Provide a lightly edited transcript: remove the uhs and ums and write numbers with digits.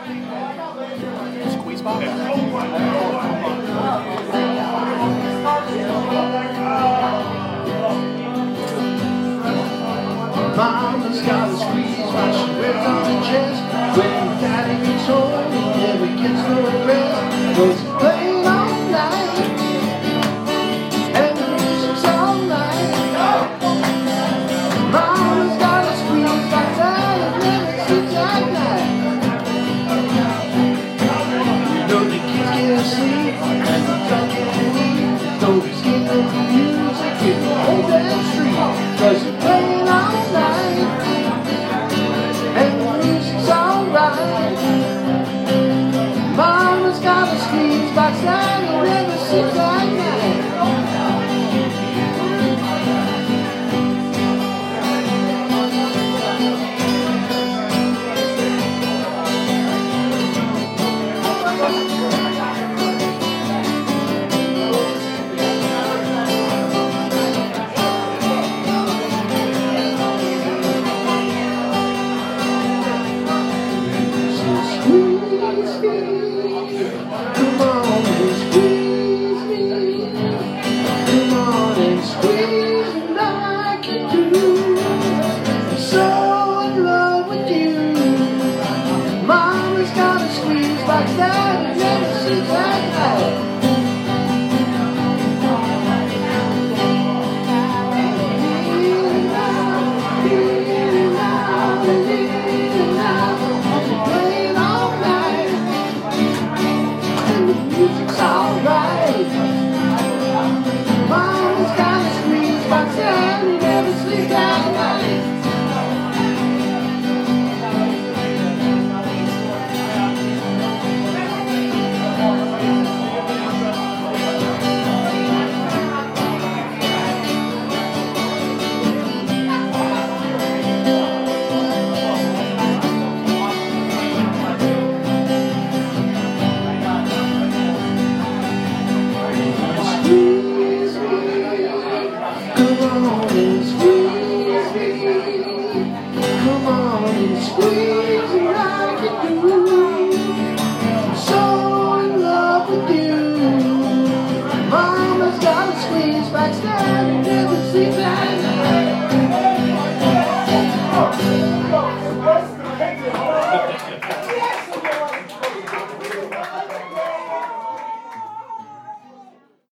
Squeeze box? Mama's got a squeeze while she wears on her chest. When daddy gets home, he never gets no rest. Goes playing all night, and the music's all night. Mama's got a squeeze like that, and never sleeps at night. You know the kids can't sleep, and the dog can't eat. Don't be scared of the music in the whole damn street. 'Cause you're playing all night, and the music's alright. Mama's got a squeeze box that he never sleeps at night. Come on and squeeze me. Come on and squeeze me like you do. I'm so in love with you. Mama's got a squeeze like that and never sleeps at night. Music's alright. Mama's got a squeeze box and he never sleeps at night. Squeeze me, come on and squeeze me. Come on and squeeze me like you do. I'm so in love with you. Mama's got a squeeze box that